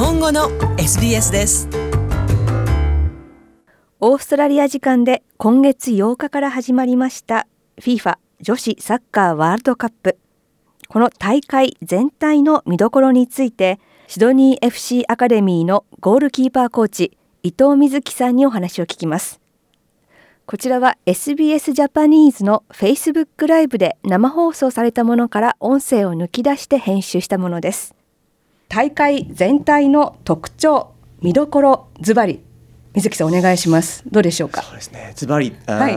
本語の SBS です。 オーストラリア時間で今月8日から始まりました FIFA 女子サッカーワールドカップ。この大会全体の見どころについて、シドニー FC アカデミーのゴールキーパーコーチ伊藤瑞希さんにお話を聞きます。こちらは SBS ジャパニーズの Facebook ライブで生放送されたものから音声を抜き出して編集したものです。大会全体の特徴、見どころ、ズバリ水木さんお願いします。どうでしょうか。 そうですね、ズバリ、 はい、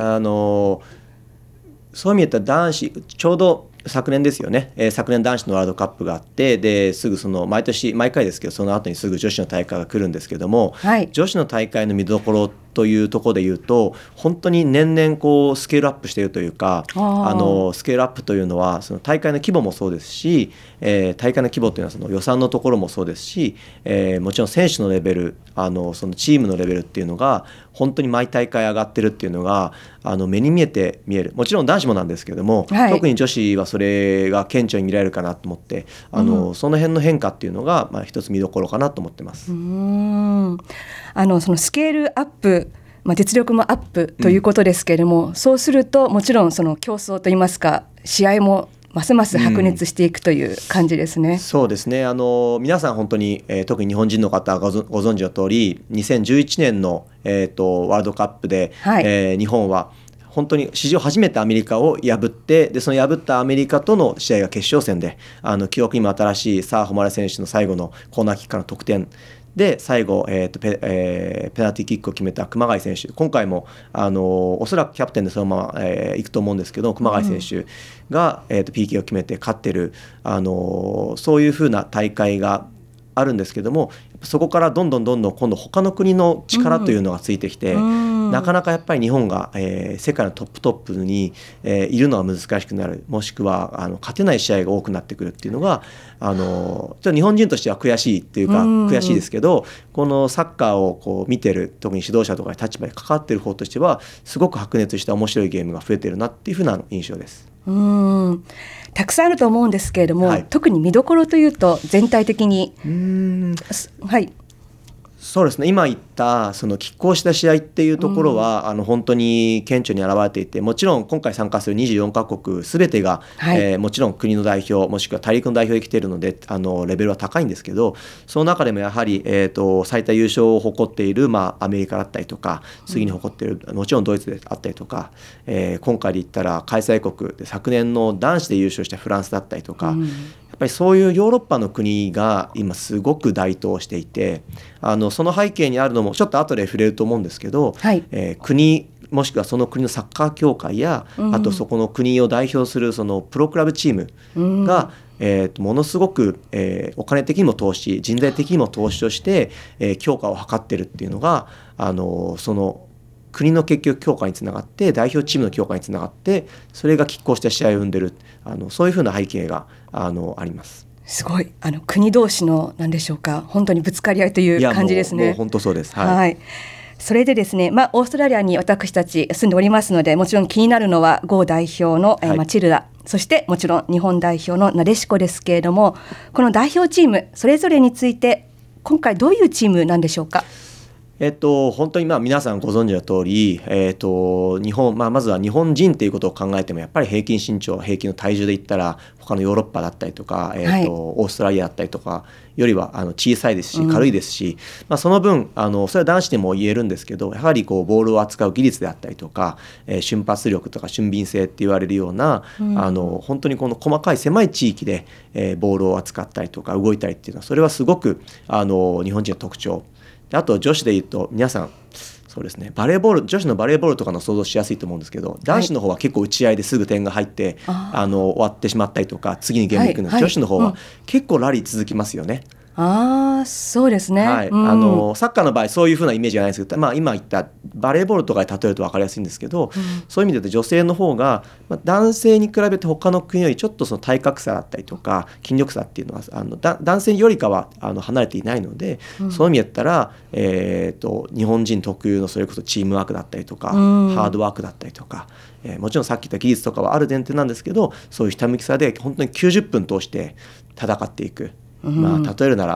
そういう意味で言ったら男子、ちょうど昨年ですよね、昨年男子のワールドカップがあって、ですぐその毎回ですけど、その後にすぐ女子の大会が来るんですけども、 はい、 女子の大会の見どころというところで言うと、本当に年々こうスケールアップしているというか、スケールアップというのはその大会の規模もそうですし、大会の規模というのはその予算のところもそうですし、もちろん選手のレベル、そのチームのレベルっていうのが本当に毎大会上がってるっていうのが目に見える。もちろん男子もなんですけども、 はい、特に女子はそれが顕著に見られるかなと思って、その辺の変化っていうのが一つ見どころかなと思ってます。 そのスケールアップ、実力もアップということですけれども、そうするともちろんその競争といいますか、試合もますます白熱していくという感じですね。 そうですね、皆さん本当に、特に日本人の方ご存知の通り、2011年の、ワールドカップで、はい、日本は本当に史上初めてアメリカを破って、でその破ったアメリカとの試合が決勝戦で、記憶にも新しいサー・ホマレ選手の最後のコーナーキックからの得点で、最後、ペナルティーキックを決めた熊谷選手、今回もおそらくキャプテンでそのまま、行くと思うんですけど、熊谷選手が、PK を決めて勝ってる、そういう風な大会があるんですけども、そこからどんどん今度他の国の力というのがついてきて、なかなかやっぱり日本が、世界のトップに、いるのは難しくなる、もしくは勝てない試合が多くなってくるっていうのがちょっと日本人としては悔しいっていうか、悔しいですけど、このサッカーをこう見てる、特に指導者とかに立場に関わっている方としては、すごく白熱した面白いゲームが増えてるなっていうふうな印象です。 たくさんあると思うんですけれども、 はい、 特に見どころというと全体的にはい、 そうですね、今言ったその拮抗した試合っていうところは、本当に顕著に現れていて、もちろん今回参加する24カ国すべてが、はい、もちろん国の代表もしくは大陸の代表で来ているのでレベルは高いんですけど、その中でもやはり、最多優勝を誇っている、アメリカだったりとか、次に誇っている、もちろんドイツであったりとか、今回で言ったら開催国で昨年の男子で優勝したフランスだったりとか、やっぱりそういうヨーロッパの国が今すごく台頭していて、その背景にあるのもちょっと後で触れると思うんですけど、はい、国もしくはその国のサッカー協会や、あとそこの国を代表するそのプロクラブチームが、ものすごく、お金的にも投資、人材的にも投資として、強化を図っているっていうのがその国の結局強化につながって、代表チームの強化につながって、それが拮抗した試合を生んでる、そういうふうな背景があります。 すごい国同士の何でしょうか、本当にぶつかり合いという感じですね。 もう本当そうです。はい。 はい、それでですね、オーストラリアに私たち住んでおりますので、もちろん気になるのは郷代表の、マチルダ、そしてもちろん日本代表のなでしこですけれども、この代表チームそれぞれについて今回どういうチームなんでしょうか。 本当に皆さんご存知の通り、日本、まずは日本人ということを考えても、やっぱり平均身長、平均の体重で言ったら他のヨーロッパだったりとか、オーストラリアだったりとかよりは小さいですし軽いですし、その分それは男子でも言えるんですけど、やはりボールを扱う技術であったりとか、瞬発力とか俊敏性って言われるような、本当にこの細かい狭い地域で、ボールを扱ったりとか動いたりっていうのは、それはすごく日本人の特徴。あと女子でいうと、皆さんそうですね、バレーボール、女子のバレーボールとかの想像しやすいと思うんですけど、男子の方は結構打ち合いですぐ点が入って、終わってしまったりとか、次にゲームに行くので、女子の方は結構ラリー続きますよね。 そうですね。 はい、サッカーの場合そういう風なイメージがないんですけど、今言ったバレーボールとかで例えると分かりやすいんですけど、そういう意味で言うと女性の方が、男性に比べて他の国よりちょっとその体格差だったりとか筋力差っていうのは男性よりかは離れていないので、そういう意味だったら、日本人特有のそれこそチームワークだったりとか、ハードワークだったりとか、もちろんさっき言った技術とかはある前提なんですけど、そういうひたむきさで本当に90分通して戦っていく。例えるなら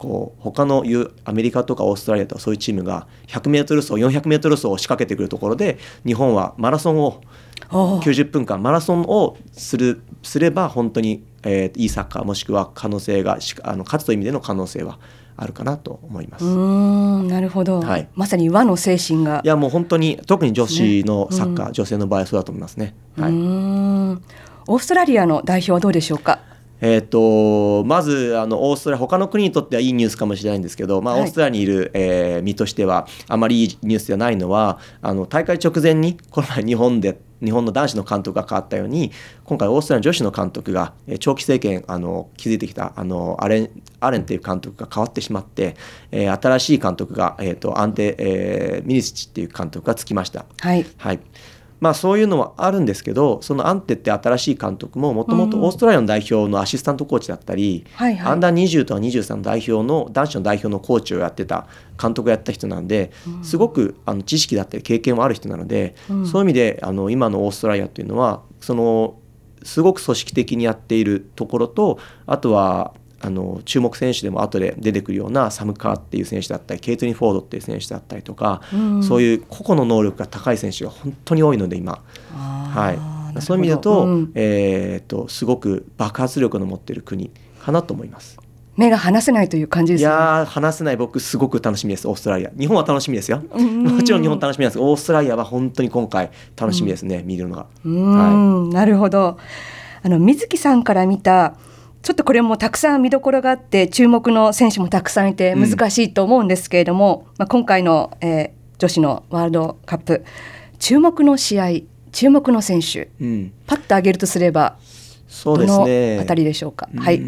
こう他のアメリカとかオーストラリアとかそういうチームが 100m 走 400m 走を仕掛けてくるところで、日本はマラソンを90分間マラソンをすれば本当に、いいサッカーもしくは可能性が勝つという意味での可能性はあるかなと思います。 なるほど、まさに和の精神が。 いやもう本当に特に女子のサッカー、女性の場合はそうだと思いますね。 オーストラリアの代表はどうでしょうか。 まずオーストラリア他の国にとってはいいニュースかもしれないんですけど、オーストラリアにいる、身としてはあまりいいニュースではないのは、大会直前にこの前日本の男子の監督が変わったように、今回オーストラリアの女子の監督が長期政権築いてきたアレンっていう監督が変わってしまって、新しい監督が、ミニスチっていう監督がつきました。そういうのはあるんですけど、そのアンテって新しい監督ももともとオーストラリアの代表のアシスタントコーチだったり、アンダー20とか23の代表の男子の代表のコーチをやってた監督をやった人なんで、すごく知識だったり経験もある人なので、そういう意味で今のオーストラリアというのはすごく組織的にやっているところと、あとは注目選手でも後で出てくるようなサム・カーっていう選手だったり、ケイトリン・フォードっていう選手だったりとか、そういう個々の能力が高い選手が本当に多いので今、そういう意味でと、すごく爆発力の持っている国かなと思います。 目が離せないという感じですね。 いや離せない。僕すごく楽しみです。オーストラリア、日本は楽しみですよ。もちろん日本楽しみなんですが、オーストラリアは本当に今回楽しみですね、見るのが。 なるほど。水木さんから見たちょっとこれもたくさん見どころがあって注目の選手もたくさんいて難しいと思うんですけれども、今回の、女子のワールドカップ注目の試合、注目の選手、パッと挙げるとすればどのあたりでしょうか。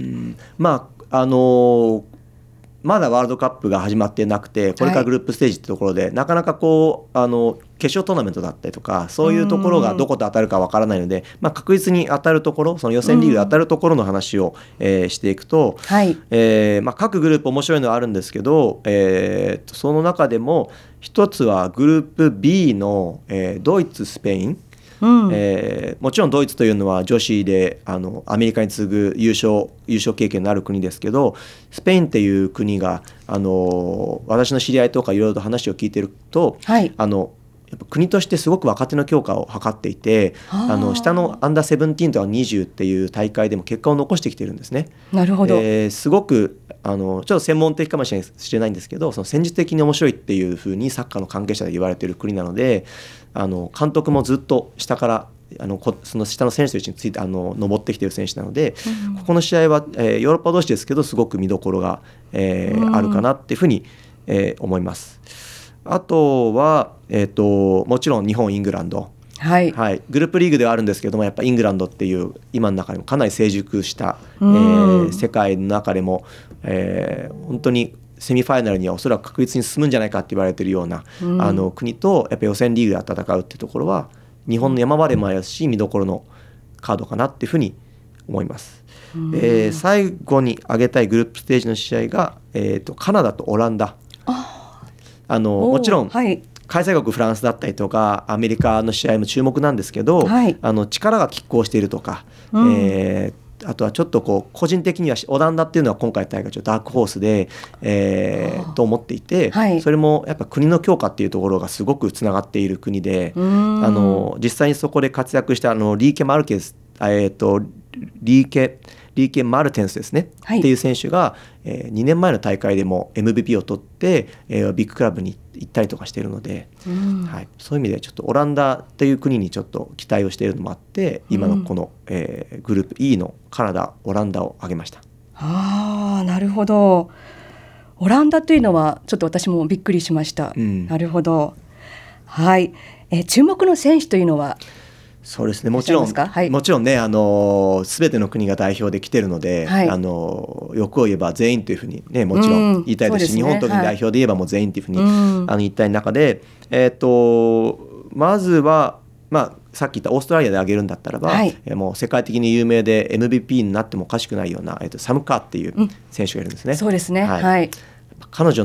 まだワールドカップが始まってなくて、これからグループステージってところで、なかなか決勝トーナメントだったりとかそういうところがどこと当たるかわからないので、確実に当たるところ、その予選リーグで当たるところの話を、していくと、各グループ面白いのはあるんですけど、その中でも一つはグループ B の、ドイツ、スペイン、もちろんドイツというのは女子でアメリカに次ぐ優勝経験のある国ですけど、スペインっていう国が私の知り合いとかいろいろと話を聞いてると、やっぱ国としてすごく若手の強化を図っていて、下のアンダー17とか20っていう大会でも結果を残してきてるんですね。 なるほど。 すごくちょっと専門的かもしれないんですけど、その戦術的に面白いっていうふうにサッカーの関係者で言われている国なので、監督もずっと下からその下の選手たちについて登ってきている選手なので、ここの試合は、ヨーロッパ同士ですけどすごく見どころが、あるかなっていうふうに、思います。あとは、もちろん日本、イングランド、グループリーグではあるんですけども、やっぱイングランドっていう今の中でもかなり成熟した、世界の中でも、本当にセミファイナルにはおそらく確実に進むんじゃないかって言われているような、国とやっぱ予選リーグで戦うっていうところは日本の山場でもありますし、見どころのカードかなっていうふうに思います。最後に挙げたいグループステージの試合が、カナダとオランダ。もちろん、開催国フランスだったりとかアメリカの試合も注目なんですけど、力が拮抗しているとか、あとはちょっと個人的にはオランダっていうのは今回大会ちょっとダークホースで、と思っていて、それもやっぱ国の強化っていうところがすごくつながっている国で、実際にそこで活躍したリーケ・マルケス、リーケ・マルテンスですね、っていう選手が、2年前の大会でも MVP を取って、ビッグクラブに行ったりとかしているので、そういう意味でちょっとオランダっていう国にちょっと期待をしているのもあって、今のこの、グループ E のカナダ、オランダを挙げました。 なるほど。オランダというのはちょっと私もびっくりしました。なるほど。注目の選手というのはそうですね、もちろんね、全ての国が代表で来てるので、欲を言えば全員というふうに、ね、もちろん言いたいですし、日本との代表で言えばもう全員というふうに、言いたい中で、まずは、さっき言ったオーストラリアで挙げるんだったらば、もう世界的に有名で MVP になってもおかしくないような、サム・カーっていう選手がいるんですね。 そうですね、 彼女の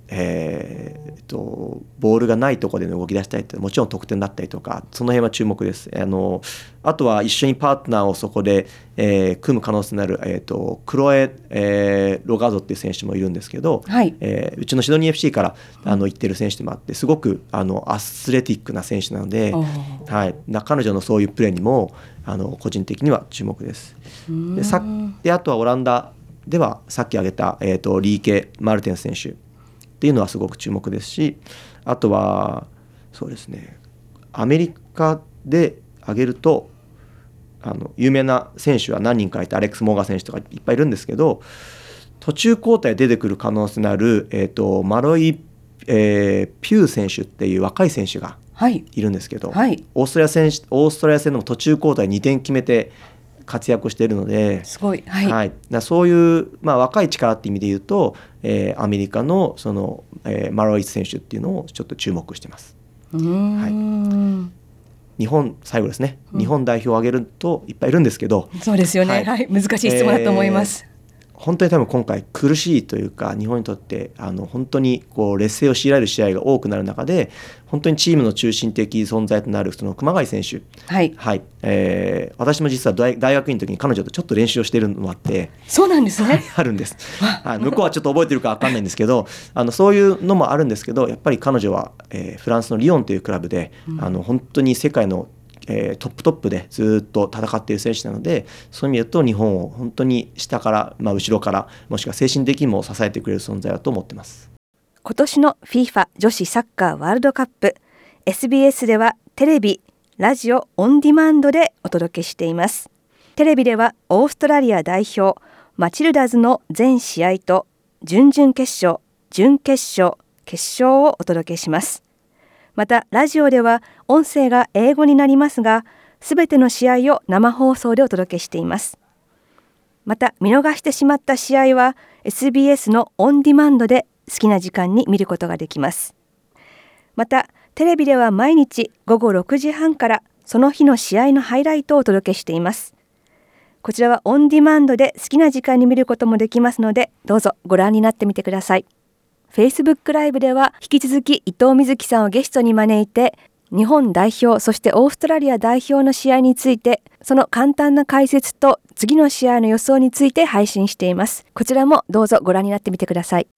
ボールがないところで動き出したりってもちろん得点だったりとか、その辺は注目です。あとは一緒にパートナーをそこで、組む可能性のある、クロエ、ロガゾっていう選手もいるんですけど、 はい、 うちのシドニー FC から行ってる選手でもあって、すごくアスレティックな選手なので、はい、彼女のそういうプレーにも個人的には注目です。であとはオランダではさっき挙げた、リーケ・マルテン選手っていうのはすごく注目ですし、あとはそうですね、アメリカで挙げると有名な選手は何人かいて、アレックス・モーガン選手とかいっぱいいるんですけど、途中交代出てくる可能性のある、マロイ、ピュー選手っていう若い選手がいるんですけど、 はい、 オーストラリア戦でも途中交代2点決めて活躍しているので、 すごい、 はい、そういう、若い力っていう意味で言うと、アメリカのその、マロイス選手っていうのをちょっと注目してます。はい、日本最後ですね、日本代表を挙げるといっぱいいるんですけど、 そうですよね、はい、難しい質問だと思います。 本当に多分今回苦しいというか、日本にとって本当に劣勢を強いられる試合が多くなる中で、本当にチームの中心的存在となるその熊谷選手、はいはい、私も実は大学院の時に彼女とちょっと練習をしているのもあって。 そうなんですね。 あるんです。向こうはちょっと覚えてるか分かんないんですけど、そういうのもあるんですけど、やっぱり彼女は、フランスのリヨンというクラブで、本当に世界のトップでずっと戦っている選手なので、そういう意味で言うと日本を本当に下から、後ろから、もしくは精神的にも支えてくれる存在だと思っています。 今年の FIFA 女子サッカーワールドカップ、 SBS ではテレビ、ラジオ、オンディマンドでお届けしています。テレビではオーストラリア代表マチルダズの全試合と準々決勝、準決勝、決勝をお届けします。またラジオでは音声が英語になりますが、すべての試合を生放送でお届けしています。また見逃してしまった試合は SBS のオンディマンドで好きな時間に見ることができます。またテレビでは毎日午後6時半からその日の試合のハイライトをお届けしています。こちらはオンディマンドで好きな時間に見ることもできますので、どうぞご覧になってみてください。Facebook ライブでは引き続き伊藤瑞希さんをゲストに招いて、日本代表そしてオーストラリア代表の試合について、その簡単な解説と次の試合の予想について配信しています。こちらもどうぞご覧になってみてください。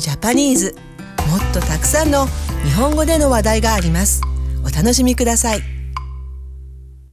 sbs.com.au/Japanese もっとたくさんの日本語での話題があります。お楽しみください。